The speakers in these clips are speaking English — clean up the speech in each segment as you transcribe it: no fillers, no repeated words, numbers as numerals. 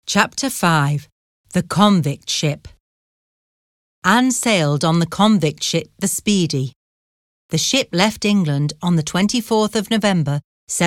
Chapter 5. The Convict Ship. Anne sailed on the convict ship the Speedy. The ship left England on the 24th of November,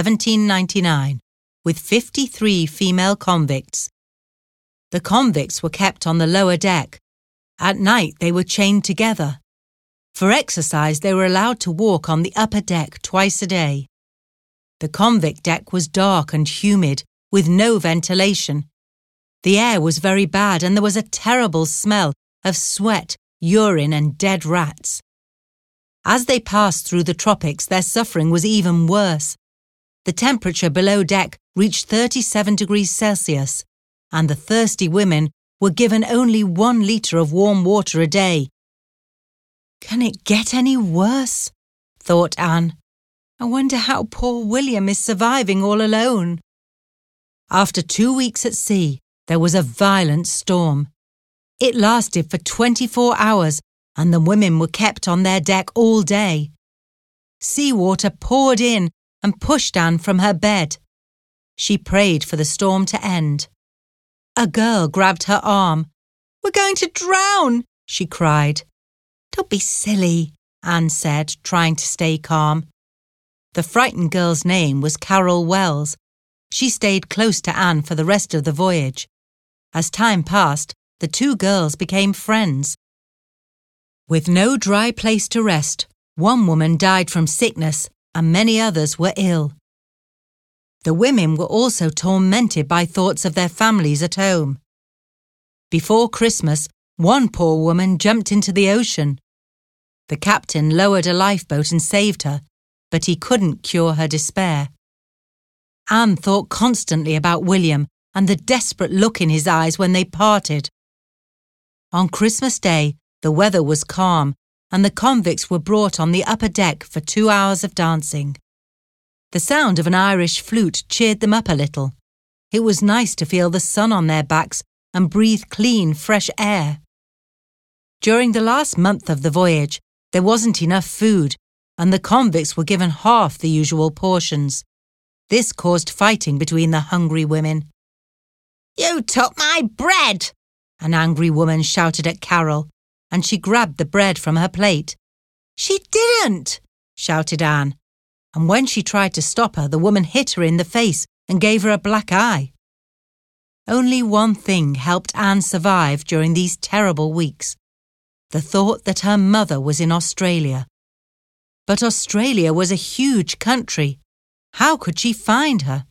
1799, with 53 female convicts. The convicts were kept on the lower deck. At night they were chained together. For exercise they were allowed to walk on the upper deck twice a day. The convict deck was dark and humid, with no ventilation. The air was very bad and there was a terrible smell of sweat, urine and dead rats. As they passed through the tropics, their suffering was even worse. The temperature below deck reached 37 degrees Celsius, and the thirsty women were given only 1 litre of warm water a day. "Can it get any worse?" thought Anne. "I wonder how poor William is surviving all alone." After 2 weeks at sea, there was a violent storm. It lasted for 24 hours, and the women were kept on their deck all day. Seawater poured in and pushed Anne from her bed. She prayed for the storm to end. A girl grabbed her arm. "We're going to drown," she cried. "Don't be silly," Anne said, trying to stay calm. The frightened girl's name was Carol Wells. She stayed close to Anne for the rest of the voyage. As time passed, the 2 girls became friends. With no dry place to rest, 1 woman died from sickness and many others were ill. The women were also tormented by thoughts of their families at home. Before Christmas, 1 poor woman jumped into the ocean. The captain lowered a lifeboat and saved her, but he couldn't cure her despair. Anne thought constantly about William and the desperate look in his eyes when they parted. On Christmas Day, the weather was calm and the convicts were brought on the upper deck for 2 hours of dancing. The sound of an Irish flute cheered them up a little. It was nice to feel the sun on their backs and breathe clean, fresh air. During the last month of the voyage, there wasn't enough food and the convicts were given half the usual portions. This caused fighting between the hungry women. "You took my bread!" an angry woman shouted at Carol, and she grabbed the bread from her plate. "She didn't!" shouted Anne, and when she tried to stop her, the woman hit her in the face and gave her a black eye. Only one thing helped Anne survive during these terrible weeks: the thought that her mother was in Australia. But Australia was a huge country. How could she find her?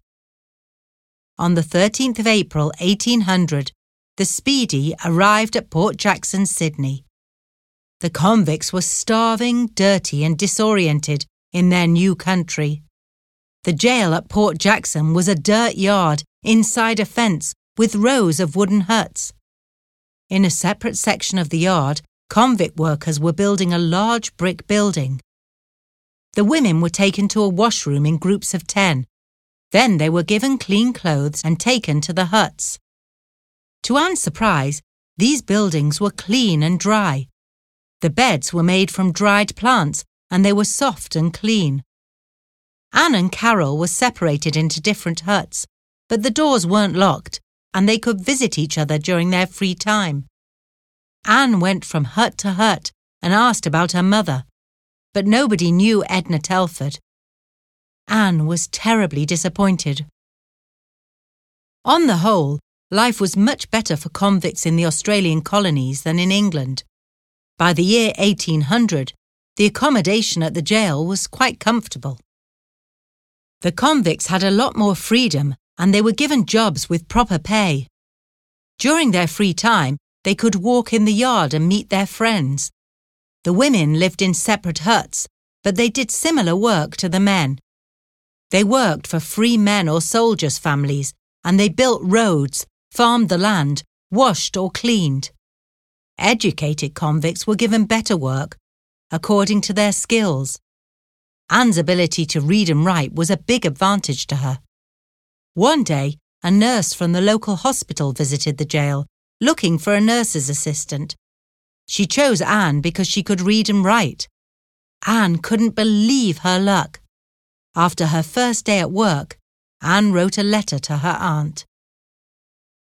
On the 13th of April, 1800, the Speedy arrived at Port Jackson, Sydney. The convicts were starving, dirty and disoriented in their new country. The jail at Port Jackson was a dirt yard inside a fence with rows of wooden huts. In a separate section of the yard, convict workers were building a large brick building. The women were taken to a washroom in groups of 10. Then they were given clean clothes and taken to the huts. To Anne's surprise, these buildings were clean and dry. The beds were made from dried plants and they were soft and clean. Anne and Carol were separated into different huts, but the doors weren't locked and they could visit each other during their free time. Anne went from hut to hut and asked about her mother, but nobody knew Edna Telford. Anne was terribly disappointed. On the whole, life was much better for convicts in the Australian colonies than in England. By the year 1800, the accommodation at the jail was quite comfortable. The convicts had a lot more freedom and they were given jobs with proper pay. During their free time, they could walk in the yard and meet their friends. The women lived in separate huts, but they did similar work to the men. They worked for free men or soldiers' families, and they built roads, farmed the land, washed or cleaned. Educated convicts were given better work, according to their skills. Anne's ability to read and write was a big advantage to her. One day, a nurse from the local hospital visited the jail, looking for a nurse's assistant. She chose Anne because she could read and write. Anne couldn't believe her luck. After her first day at work, Anne wrote a letter to her aunt.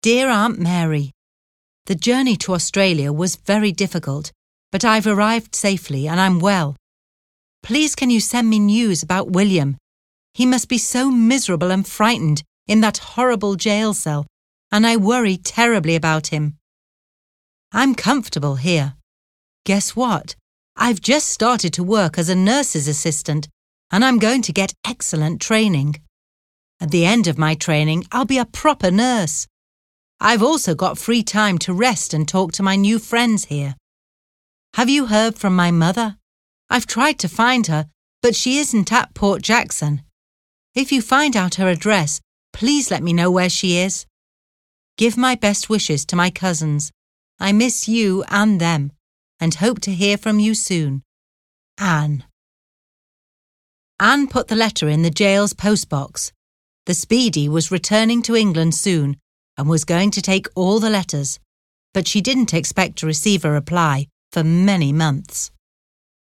Dear Aunt Mary, the journey to Australia was very difficult, but I've arrived safely and I'm well. Please can you send me news about William? He must be so miserable and frightened in that horrible jail cell, and I worry terribly about him. I'm comfortable here. Guess what? I've just started to work as a nurse's assistant, and I'm going to get excellent training. At the end of my training, I'll be a proper nurse. I've also got free time to rest and talk to my new friends here. Have you heard from my mother? I've tried to find her, but she isn't at Port Jackson. If you find out her address, please let me know where she is. Give my best wishes to my cousins. I miss you and them, and hope to hear from you soon. Anne. Anne put the letter in the jail's postbox. The Speedy was returning to England soon and was going to take all the letters, but she didn't expect to receive a reply for many months.